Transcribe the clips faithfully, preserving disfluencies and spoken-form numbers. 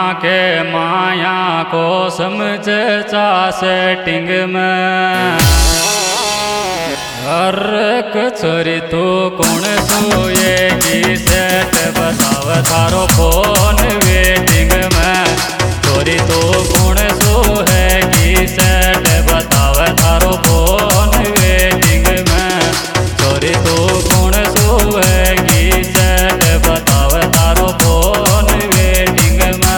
के माया को समझ चा सेटिंग में हर छोरी तू कौन सोएगी सेट बताव थारो फोन वेटिंग में छोरी तू कौन सोएगी सेट बताव थारो फोन वेटिंग में छोरी तू कौन सोएगी सेट बताव थारो फोन वेटिंग में।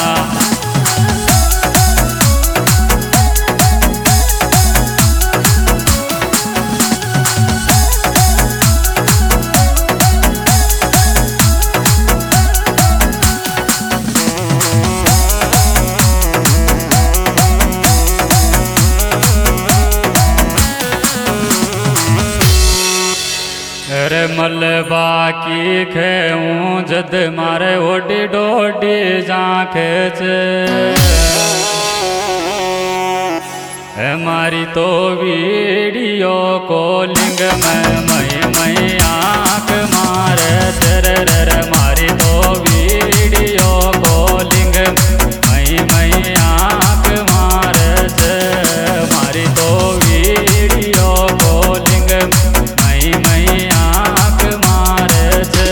अरे मलबा की खेऊं जद मारे ओडी डोडी जांखे हमारी तो वीडियो कॉलिंग में मई मई आँख मारे तेरे रे मारी तो वीडियो कॉलिंग मई मई आँख मारे से मारी तो वीडियो कॉलिंग मई मई आँख मारे से।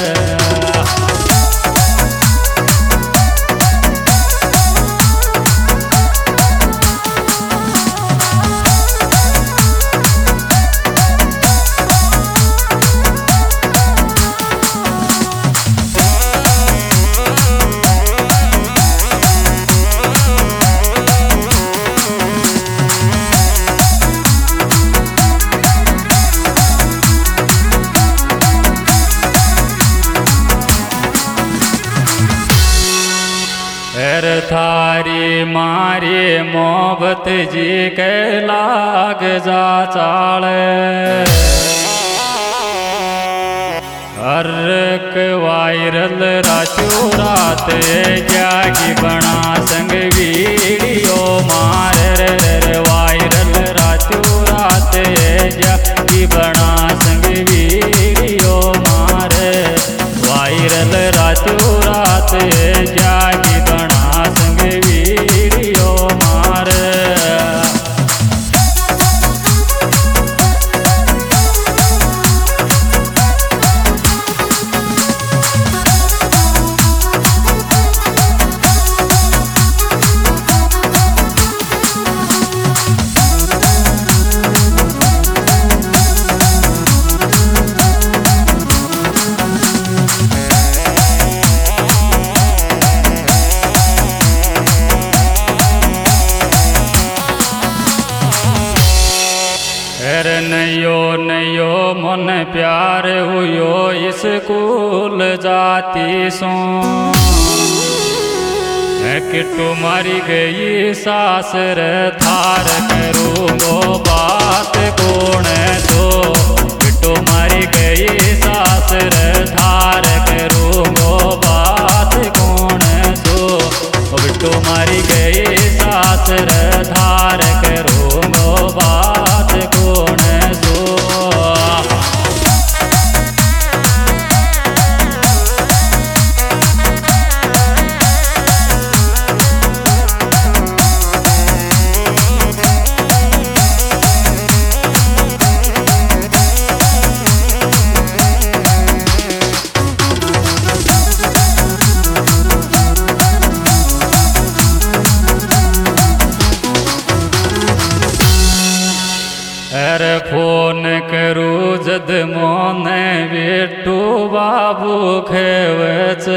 एर थारी मारी मोहब्बत जी के लाग जा चाले हरक वायरल रातों रात जागी बना संग वीडियो मारे रे वायरल रातों रात जागी बना संग वीडियो मारे वायरल रातों रात जागी बना संग वीडियो मारे। अरे नयो नयो मन प्यार हुयो स्कूल जाती सो किट्टू मारी गई सास रे थार करूँगो बात कौन तो किट्टू मारी गई सास रे थार करूँगो बात कौन तो बिट्टू मारी गई सास रे थार करूँगो बात कौन सो। अरे फोन करूँ जद मोने बेटू बाबू खेवच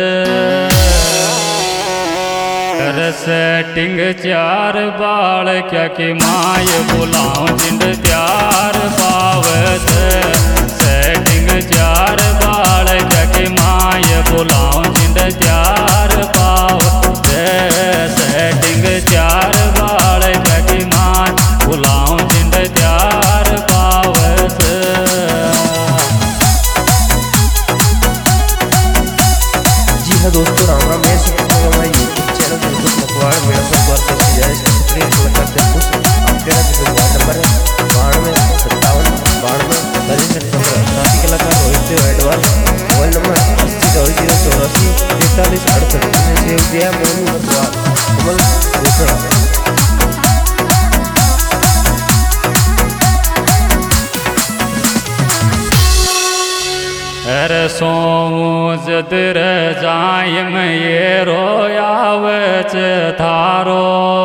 अरे सेटिंग चार बाल क्या कि माय बुलाऊं जिंद त्यार पावत सेटिंग चार बाल क्या कि माय बुलाऊं जिंद त्यार पावत सेटिंग चार बाल क्या कि माय बुलाऊं जिंद त्यार पावत। जी हाँ दोस्तों, राम राम। मैं हमारे यूट्यूब चैनल दिलखुश मकवाड़ मेरा संपर्क करके जाए स्क्रीन कलाकार दिलखुश आपके मोबाइल नंबर है बानवे सत्तावन बानवे बयालीस पंद्रह साथी कलाकार रोहित एडवांस मोबाइल नंबर अस्सी सत्तावीस जीरो चौरासी तैतालीस अड़सठ सेव दिया मोनू नटवार कमल घोषणा। अरे सोऊं जदर जायम ये रोयावच थारो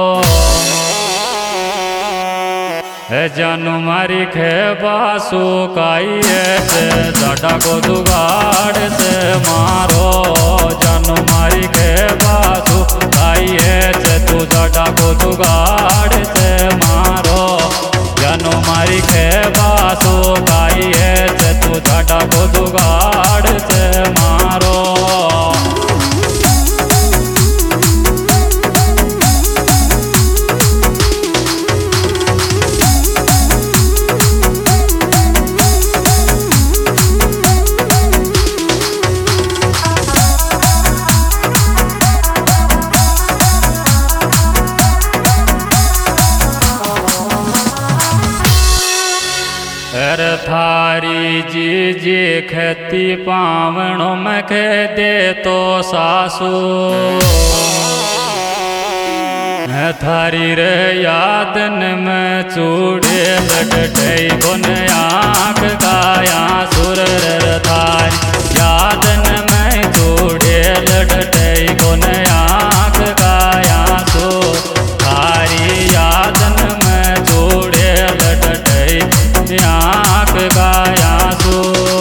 जानू मारी खे बासु काइए से जाटा को दुगाड़ से मारो जानू मारी खे बासु काइए से तू जाटा को दुगाड़ से मारो जानू मारी खे बासु काइए से तू जाटा को दुगाड़ से मारो। थारी जी जी खेती पावणों में खे दे तो सासू थारी रे यादन में चूड़े लटटे गुन आँख गाया सुर थारी यादन में चूड़े लटटे गुन आँख गाया सो थारी यादन में चूड़े लटटे आँख गाया सो।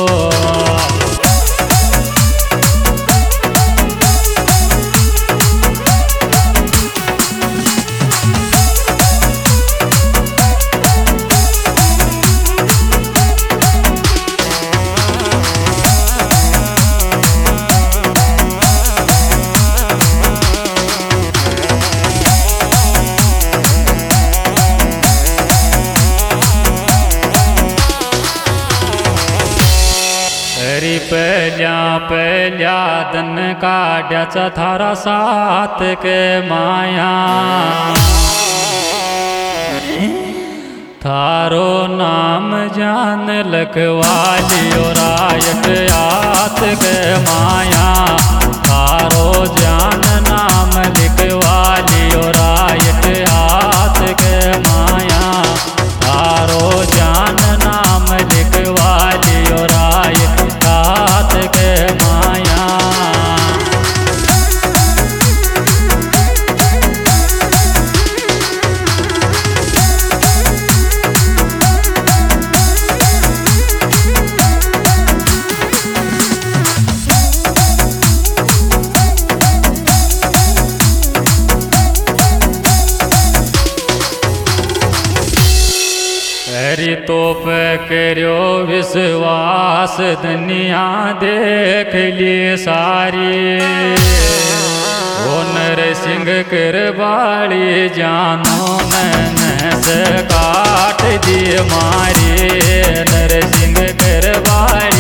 पहल्या पहल्या दन काढ़्याचा थारा साथ के माया थारो नाम जान लखवालियो रायक आत के माया थारो जान नाम लिखवालियो रायक आत के माया थारो जान नाम लिखवालियो रायक आत के माया। हरि तो पे करो विश्वास दुनिया देख ली सारी ओ नर सिंह करवाली जानो नैन से काट दी मारी नर सिंह करवाली